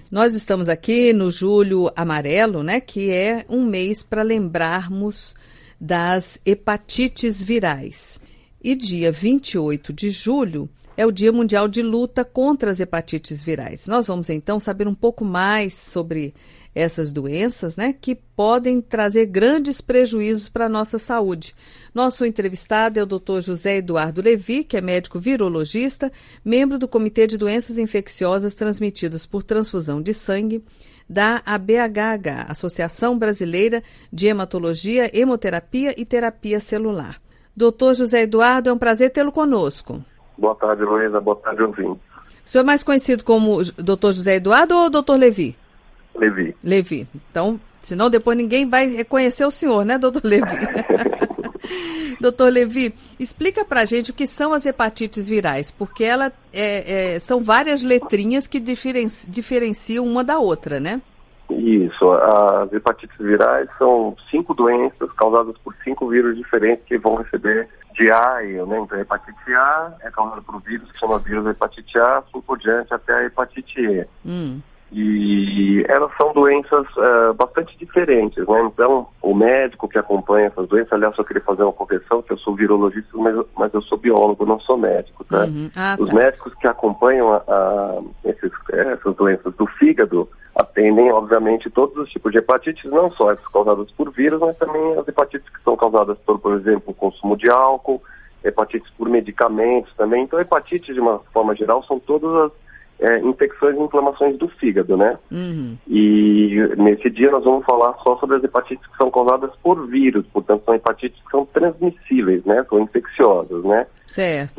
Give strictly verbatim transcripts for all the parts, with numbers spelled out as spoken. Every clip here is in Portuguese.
Nós estamos aqui no Julho Amarelo, né, que é um mês para lembrarmos das hepatites virais. E dia vinte e oito de julho é o Dia Mundial de Luta contra as Hepatites Virais. Nós vamos, então, saber um pouco mais sobre essas doenças, né, que podem trazer grandes prejuízos para a nossa saúde. Nosso entrevistado é o doutor José Eduardo Levi, que é médico virologista, membro do Comitê de Doenças Infecciosas Transmitidas por Transfusão de Sangue, da A B H H, Associação Brasileira de Hematologia, Hemoterapia e Terapia Celular. Doutor José Eduardo, é um prazer tê-lo conosco. Boa tarde, Luísa. Boa tarde, ouvinte. O senhor é mais conhecido como doutor José Eduardo ou doutor Levi? Levi. Levi. Então, senão depois ninguém vai reconhecer o senhor, né, doutor Levi? doutor Levi, explica pra gente o que são as hepatites virais, porque ela é, é, são várias letrinhas que diferenci, diferenciam uma da outra, né? Isso. As hepatites virais são cinco doenças causadas por cinco vírus diferentes que vão receber de A a E. Né? Então, a hepatite A é causada por um vírus que chama vírus hepatite A, assim por diante até a hepatite E. Hum. E elas são doenças uh, bastante diferentes, né? Então, o médico que acompanha essas doenças, aliás, eu queria fazer uma correção, que eu sou virologista, mas, mas eu sou biólogo, não sou médico, tá? Uhum. Ah, tá. Os médicos que acompanham a, a, esses, essas doenças do fígado atendem, obviamente, todos os tipos de hepatites, não só as causadas por vírus, mas também as hepatites que são causadas por, por exemplo, o consumo de álcool, hepatites por medicamentos também. Então, hepatites, de uma forma geral, são todas as É, infecções e inflamações do fígado, né? Uhum. E nesse dia nós vamos falar só sobre as hepatites que são causadas por vírus, portanto são hepatites que são transmissíveis, né? São infecciosas, né? Certo.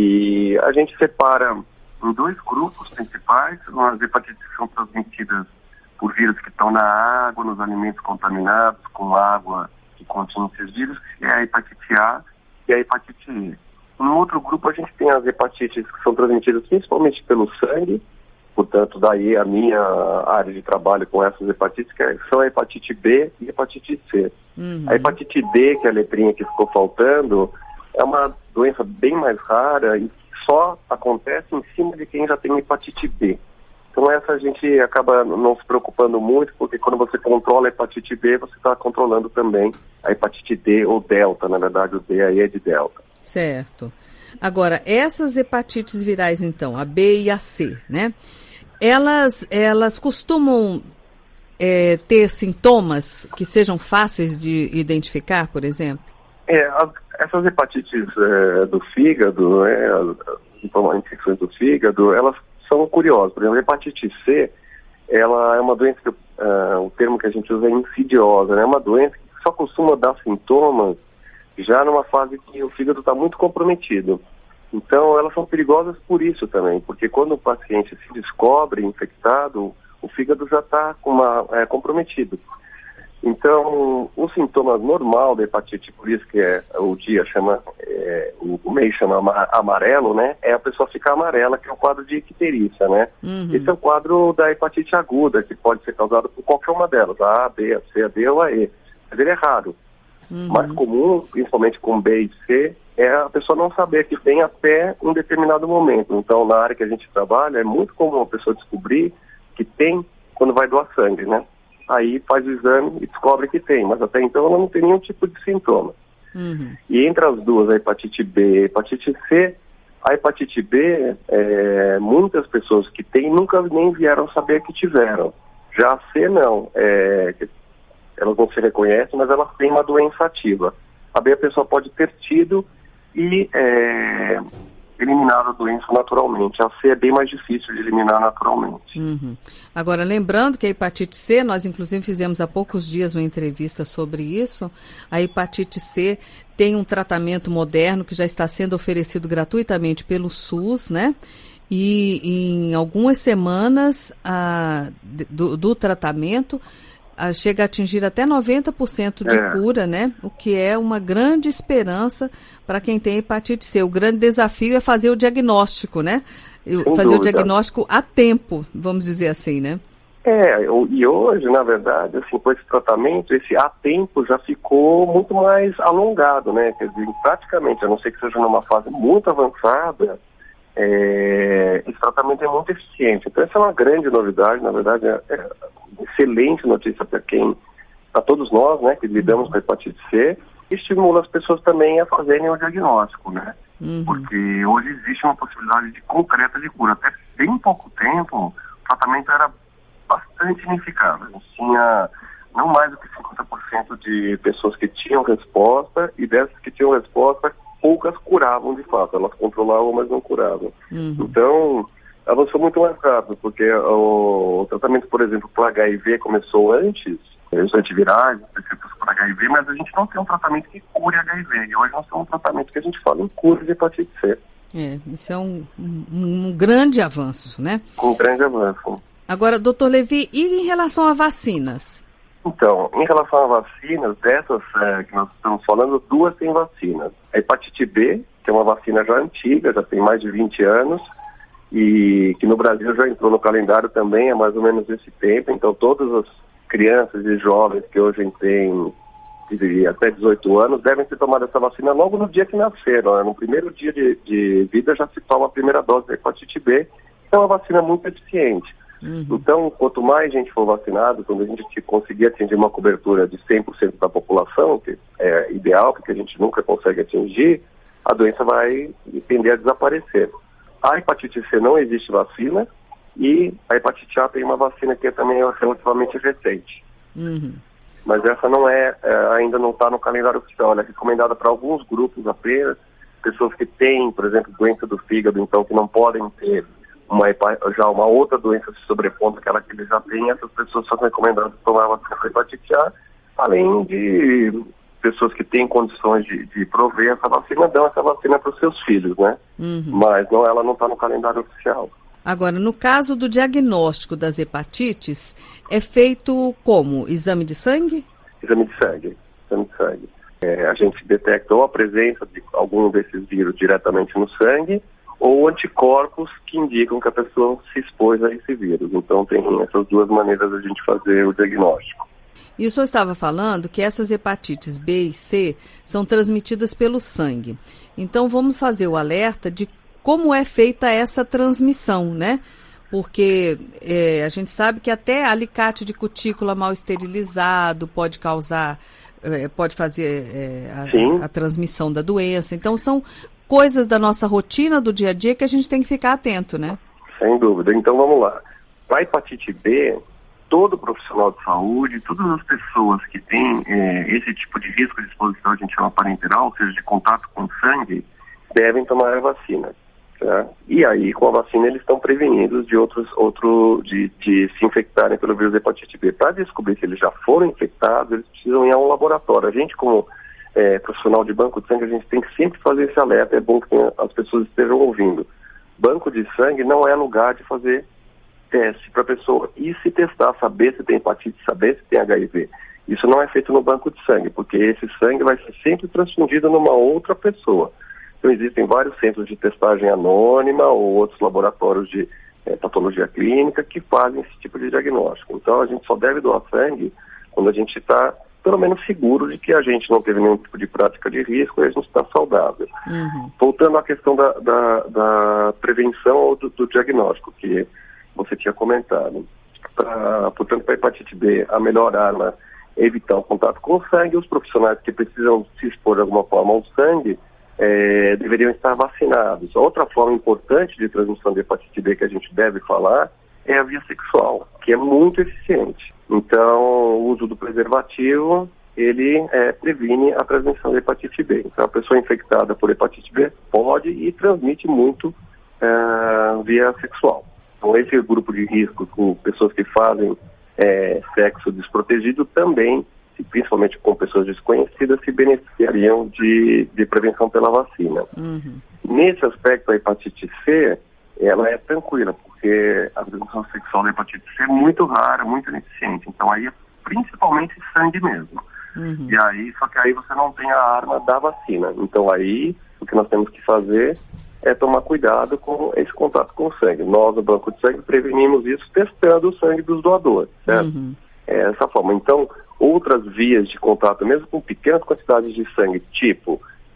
E a gente separa em dois grupos principais, as hepatites que são transmitidas por vírus que estão na água, nos alimentos contaminados com água que contém esses vírus, que é a hepatite A e a hepatite E. No outro grupo, a gente tem as hepatites que são transmitidas principalmente pelo sangue, portanto, daí a minha área de trabalho com essas hepatites, que são a hepatite B e a hepatite C. Uhum. A hepatite D, que é a letrinha que ficou faltando, é uma doença bem mais rara e só acontece em cima de quem já tem hepatite B. Então, essa a gente acaba não se preocupando muito, porque quando você controla a hepatite B, você está controlando também a hepatite D, ou delta, na verdade, o D aí é de delta. Certo. Agora, essas hepatites virais, então, a B e a C, né? Elas, elas costumam é, ter sintomas que sejam fáceis de identificar, por exemplo? É, as, essas hepatites é, do fígado, né, as, as infecções do fígado, elas são curiosas. Por exemplo, a hepatite C, ela é uma doença, que, uh, o termo que a gente usa é insidiosa, né? É uma doença que só costuma dar sintomas já numa fase que o fígado está muito comprometido. Então, elas são perigosas por isso também, porque quando o paciente se descobre infectado, o fígado já está é, comprometido. Então, o sintoma normal da hepatite, por isso que é, o dia chama, é, o mês chama amarelo, né? É a pessoa ficar amarela, que é o quadro de icterícia, né? Uhum. Esse é o quadro da hepatite aguda, que pode ser causado por qualquer uma delas, a A, a B, a C, a D ou a E. Mas ele é raro. Uhum. Mais comum, principalmente com B e C, é a pessoa não saber que tem até um determinado momento. Então, na área que a gente trabalha, é muito comum a pessoa descobrir que tem quando vai doar sangue, né? Aí faz o exame e descobre que tem, mas até então ela não tem nenhum tipo de sintoma. Uhum. E entre as duas, a hepatite B e a hepatite C, a hepatite B, é, muitas pessoas que têm nunca nem vieram saber que tiveram. Já a C não, é... elas não se reconhecem, mas elas têm uma doença ativa. A B a pessoa pode ter tido e é, eliminar a doença naturalmente. A C é bem mais difícil de eliminar naturalmente. Uhum. Agora, lembrando que a hepatite C, nós inclusive fizemos há poucos dias uma entrevista sobre isso, a hepatite C tem um tratamento moderno que já está sendo oferecido gratuitamente pelo SUS, né? E em algumas semanas a, do, do tratamento, chega a atingir até noventa por cento de é. cura, né? O que é uma grande esperança para quem tem hepatite C. O grande desafio é fazer o diagnóstico, né? Sem fazer dúvida. o diagnóstico a tempo, vamos dizer assim, né? É, e hoje, na verdade, assim, com esse tratamento, esse a tempo já ficou muito mais alongado, né? Quer dizer, praticamente, a não ser que seja numa fase muito avançada, é, esse tratamento é muito eficiente. Então essa é uma grande novidade, na verdade é, é excelente notícia para quem, para todos nós, né, que lidamos com a hepatite C, e estimula as pessoas também a fazerem o diagnóstico, né? Uhum. Porque hoje existe uma possibilidade de concreta de cura. Até bem pouco tempo, o tratamento era bastante ineficaz. A gente tinha não mais do que cinquenta por cento de pessoas que tinham resposta, e dessas que tinham resposta, poucas curavam de fato. Elas controlavam, mas não curavam. Uhum. Então, avançou muito mais rápido, porque o, o tratamento, por exemplo, para H I V começou antes, os antivirais, específicos para H I V, mas a gente não tem um tratamento que cure H I V. E hoje nós temos um tratamento que a gente fala em cura de hepatite C. É, isso é um, um, um grande avanço, né? Um grande avanço. Agora, doutor Levi, e em relação a vacinas? Então, em relação a vacinas, dessas é, que nós estamos falando, duas têm vacinas. A hepatite B, que é uma vacina já antiga, já tem mais de vinte anos, e que no Brasil já entrou no calendário também há mais ou menos esse tempo. Então, todas as crianças e jovens que hoje têm de até dezoito anos devem ter tomado essa vacina logo no dia que nasceram, né? No primeiro dia de, de vida já se toma a primeira dose da hepatite B, que é uma vacina muito eficiente. Uhum. Então, quanto mais gente for vacinado, quando a gente conseguir atingir uma cobertura de cem por cento da população, que é ideal, porque a gente nunca consegue atingir, a doença vai tender a desaparecer. A hepatite C não existe vacina, e a hepatite A tem uma vacina que é também relativamente recente. Uhum. Mas essa não é, é ainda não está no calendário oficial. Ela é recomendada para alguns grupos apenas, pessoas que têm, por exemplo, doença do fígado, então que não podem ter uma, já uma outra doença se sobrepondo àquela que eles já têm. Essas pessoas são recomendadas tomar a vacina para hepatite A, além de pessoas que têm condições de, de prover essa vacina, dão essa vacina para os seus filhos, né? Uhum. Mas não, ela não está no calendário oficial. Agora, no caso do diagnóstico das hepatites, é feito como? Exame de sangue? Exame de sangue. Exame de sangue. É, a gente detecta ou a presença de algum desses vírus diretamente no sangue, ou anticorpos que indicam que a pessoa se expôs a esse vírus. Então, tem essas duas maneiras de a gente fazer o diagnóstico. E o senhor estava falando que essas hepatites B e C são transmitidas pelo sangue. Então, vamos fazer o alerta de como é feita essa transmissão, né? Porque é, a gente sabe que até alicate de cutícula mal esterilizado pode causar, é, pode fazer é, a, a transmissão da doença. Então, são coisas da nossa rotina do dia a dia que a gente tem que ficar atento, né? Sem dúvida. Então, vamos lá. Para a hepatite B, todo profissional de saúde, todas as pessoas que têm é, esse tipo de risco de exposição, a gente chama parenteral, ou seja, de contato com sangue, devem tomar a vacina. Tá? E aí, com a vacina, eles estão prevenidos de outros, outro, de, de se infectarem pelo vírus da hepatite B. Para descobrir se eles já foram infectados, eles precisam ir a um laboratório. A gente, como é, profissional de banco de sangue, a gente tem que sempre fazer esse alerta. É bom que as pessoas estejam ouvindo. Banco de sangue não é lugar de fazer teste para a pessoa ir se testar, saber se tem hepatite, saber se tem H I V. Isso não é feito no banco de sangue, porque esse sangue vai ser sempre transfundido numa outra pessoa. Então, existem vários centros de testagem anônima ou outros laboratórios de é, patologia clínica que fazem esse tipo de diagnóstico. Então, a gente só deve doar sangue quando a gente está, pelo menos, seguro de que a gente não teve nenhum tipo de prática de risco e a gente está saudável. Uhum. Voltando à questão da, da, da prevenção ou do, do diagnóstico que você tinha comentado. Pra, portanto, para a hepatite B, a melhor arma é evitar o contato com o sangue. Os profissionais que precisam se expor de alguma forma ao sangue É, deveriam estar vacinados. Outra forma importante de transmissão de hepatite B que a gente deve falar é a via sexual, que é muito eficiente. Então, o uso do preservativo, ele é, previne a transmissão de hepatite B. Então, a pessoa infectada por hepatite B pode e transmite muito é, via sexual. Então, esse grupo de risco com pessoas que fazem é, sexo desprotegido também, principalmente com pessoas desconhecidas, se beneficiariam de, de prevenção pela vacina. Uhum. Nesse aspecto, a hepatite C, ela é tranquila, porque a transmissão sexual da hepatite C é muito rara, muito ineficiente. Então, aí é principalmente sangue mesmo. Uhum. E aí, só que aí você não tem a arma da vacina. Então, aí, o que nós temos que fazer é tomar cuidado com esse contato com o sangue. Nós, no banco de sangue, prevenimos isso testando o sangue dos doadores, certo? Uhum. É essa forma. Então, outras vias de contato, mesmo com pequenas quantidades de sangue, tipo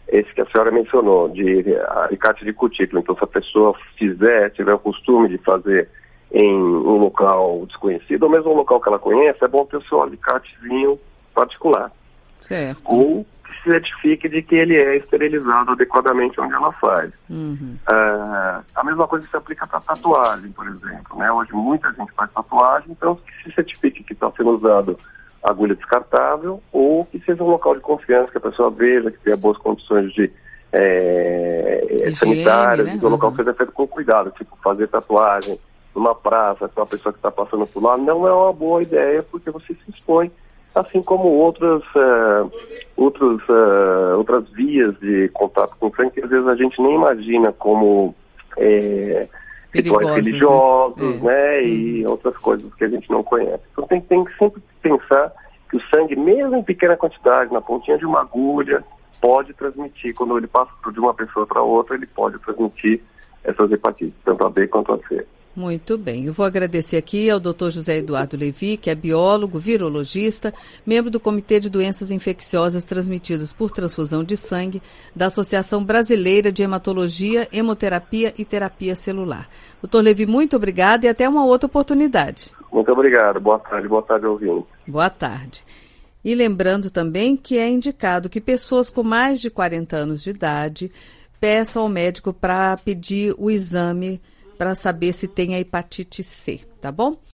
esse que a senhora mencionou, de alicate de cutícula. Então, se a pessoa fizer, tiver o costume de fazer em um local desconhecido, ou mesmo um local que ela conhece, é bom ter o seu alicatezinho particular. Certo. Ou que se certifique de que ele é esterilizado adequadamente onde ela faz. Uhum. Uh, a mesma coisa se aplica para tatuagem, por exemplo, né? Hoje muita gente faz tatuagem, então que se certifique que está sendo usado agulha descartável, ou que seja um local de confiança, que a pessoa veja, que tenha boas condições de é, Higiene, sanitárias, né? que o local Uhum. seja feito com cuidado, tipo fazer tatuagem numa praça, com uma pessoa que está passando por lá, não é uma boa ideia, porque você se expõe, assim como outras, uh, outros, uh, outras vias de contato com o sangue, que às vezes a gente nem imagina, como é, rituais religiosos, né, né uhum. e outras coisas que a gente não conhece. Então tem, tem que sempre pensar que o sangue, mesmo em pequena quantidade, na pontinha de uma agulha, pode transmitir, quando ele passa de uma pessoa para outra, ele pode transmitir essas hepatites, tanto a B quanto a C. Muito bem. Eu vou agradecer aqui ao doutor José Eduardo Levi, que é biólogo, virologista, membro do Comitê de Doenças Infecciosas Transmitidas por Transfusão de Sangue da Associação Brasileira de Hematologia, Hemoterapia e Terapia Celular. Doutor Levi, muito obrigado e até uma outra oportunidade. Muito obrigado. Boa tarde. Boa tarde, ouvinte. Boa tarde. E lembrando também que é indicado que pessoas com mais de quarenta anos de idade peçam ao médico para pedir o exame para saber se tem a hepatite C, tá bom?